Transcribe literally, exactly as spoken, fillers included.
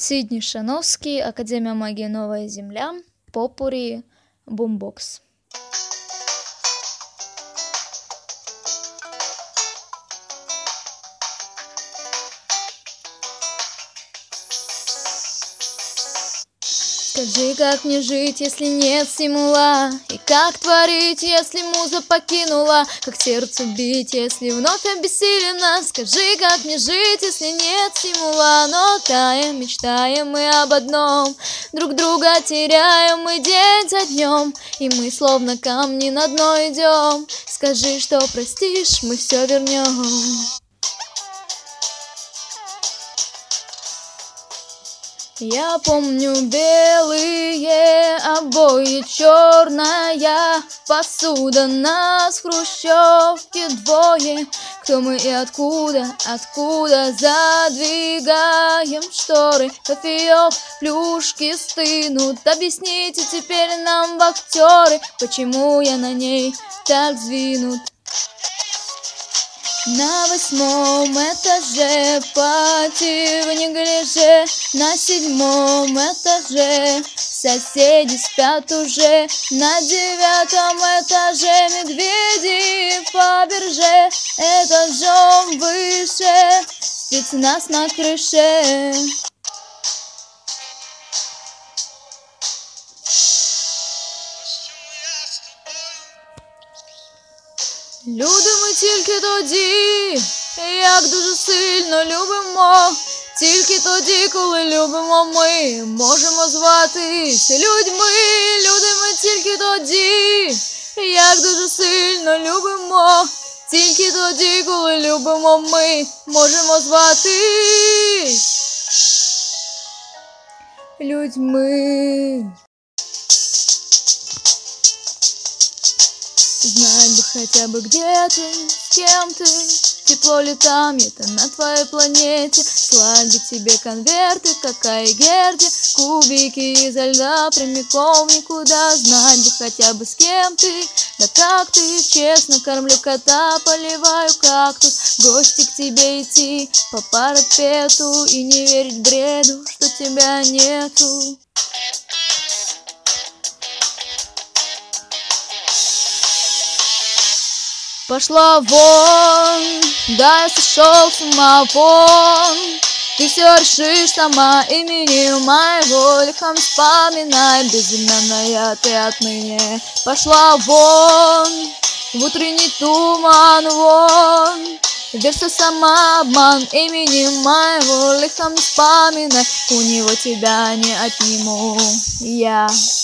Сидни Шановский, Академия магии Новая Земля, Попури, Бумбокс. Скажи, как мне жить, если нет стимула? И как творить, если муза покинула? Как сердцу бить, если вновь обессилена? Скажи, как мне жить, если нет стимула? Но таем, мечтаем мы об одном, друг друга теряем мы день за днем, и мы словно камни на дно идем. Скажи, что простишь, мы все вернем. Я помню белые обои, черная посуда, нас в хрущевке двое. Кто мы и откуда, откуда задвигаем шторы? Кофеек, плюшки стынут, объясните теперь нам, вахтеры, почему я на ней так сдвинут. На восьмом этаже пати в неглиже, на седьмом этаже соседи спят уже, на девятом этаже медведи по бирже, этажом выше спецназ на крыше. Любимо тільки тоді, як дуже сильно любимо, тільки тоді, коли любимо ми, можемо зватися людьми. Любимо тільки тоді, як дуже сильно любимо, тільки тоді, коли любимо ми, можемо зватись людьми. Знать бы хотя бы, где ты, с кем ты, тепло ли там, это на твоей планете. Слать бы тебе конверты, какая Герди, кубики изо льда прямиком никуда. Знать бы хотя бы, с кем ты, да как ты, честно кормлю кота, поливаю кактус. В гости к тебе идти по парапету и не верить бреду, что тебя нету. Пошла вон, да я сошел с ума вон. Ты все решишь сама, имени моего лихом вспоминай, безымянная ты отныне. Пошла вон, в утренний туман вон, верь, что сама обман, имени моего лихом вспоминай, у него тебя не отниму я.